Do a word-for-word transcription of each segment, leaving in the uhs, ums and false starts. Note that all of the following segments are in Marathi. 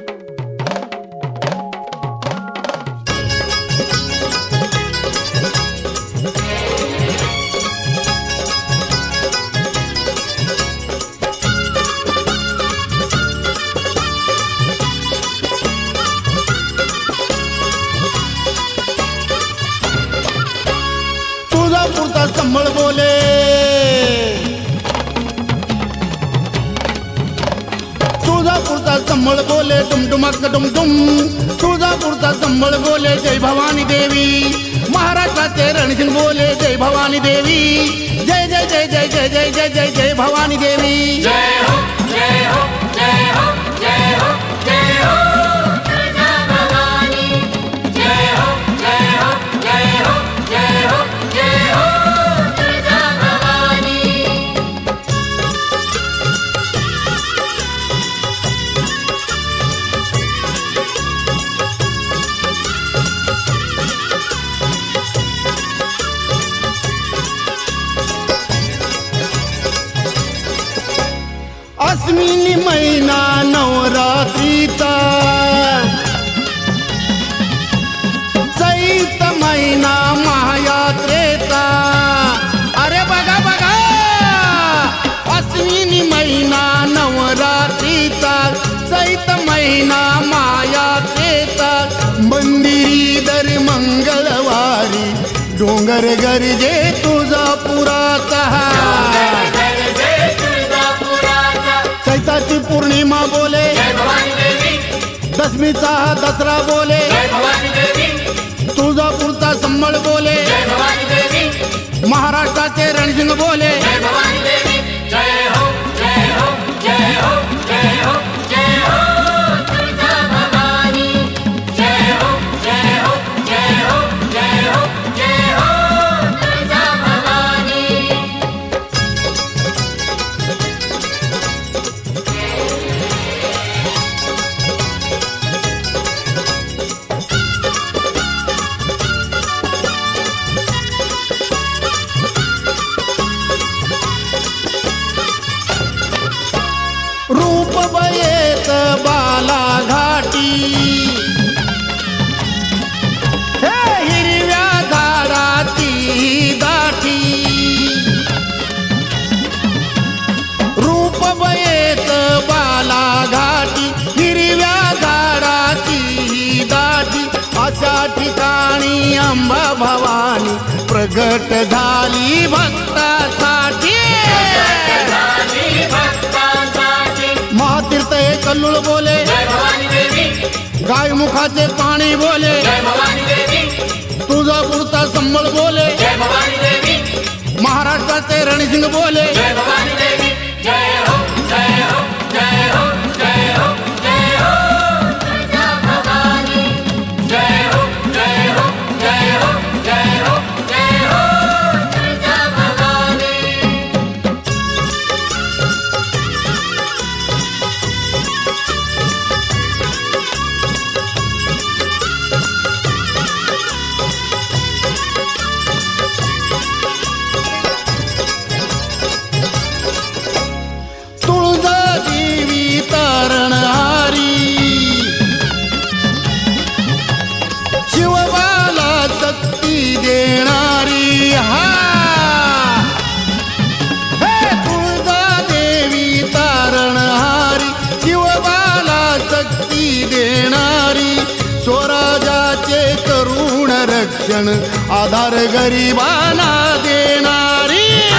तुळजापूरचा संबळ बोले, तुळजापूरचा संबळ बोले टुमटुमाक टुमटुम, तुळजापूरचा संबळ बोले जय भवानी देवी, महाराष्ट्राचे रणसिंग बोले जय भवानी देवी, जय जय जय जय जय जय जय जय जय भवानी देवी। जय हो जय हो जय हो जय हो जय हो तुळजा भवानी, जय हो जय हो जय हो जय हो जय हो तुळजा भवानी। अस्मिनी महिना नवरात्रीचा, चैत महिना महायात्रेचा, अरे बघा बघा अस्मिनी महिना नवरात्रीचा, चैत महिना महायात्रेचा, मंदिरी दर मंगळवारी डोंगर गरजे तुळजापुराचा, चैताची पौर्णिमा बोले जय भवानी देवी, दशमीचा दसरा बोले जय भवानी देवी, तुळजापूरचा संबळ बोले जय भवानी देवी, महाराष्ट्राचे रणसिंग बोले जय भवानी देवी। जय हो जय हो जय हो जय हो जय हो तुळजा भवानी, जय हो जय हो जय हो जय हो जय हो तुळजा भवानी। रूप बयेत बाला घाटी, हे हिरव्या झाडाची दाठी, रूप बयेत बाला घाटी, हिरव्या झाडाची दाठी, अशा ठिकाणी अंबा भवानी प्रगट झाली भक्तासाठी, महातीर्थ हे कल्लूळ बोले जय भवानी देवी, गायमुखाचे पाणी बोले जय भवानी देवी, तुळजापूरचा संबळ बोले जय भवानी देवी, महाराष्ट्राचे रणसिंग बोले जय भवानी देवी। जय हो जय हो जय हो जय हो जय हो तुळजा भवानी, जय हो जय हो जय हो जय हो जय हो तुळजा भवानी। तुळजा देवी तारणहारी, शिवबाला शक्ती देणारी, हा हे तुळजा देवी तारणहारी, शिवबाला शक्ती देणारी, स्वराजाचे करुण रक्षण आधार गरिबांना देणारी,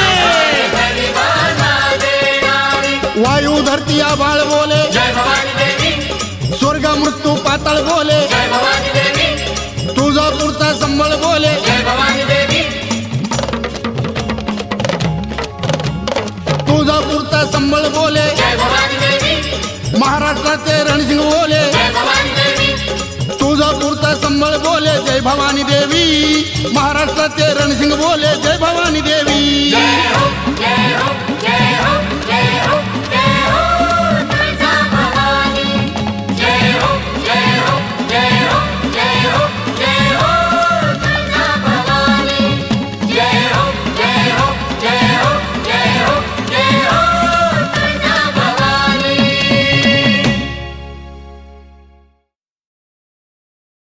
वायू धरती आभाळ बोले जय भवानी देवी, स्वर्ग मृत्यू पाताळ बोले जय भवानी देवी, तुळजापूरचा संबळ बोले जय भवानी देवी, तुळजापूरचा संबळ बोले जय भवानी देवी, महाराष्ट्राचे रणसिंग बोले जय भवानी देवी, तुळजापूरचा संबळ बोले जय भवानी देवी, महाराष्ट्राचे रणसिंग बोले जय भवानी देवी। जय हो जय हो जय हो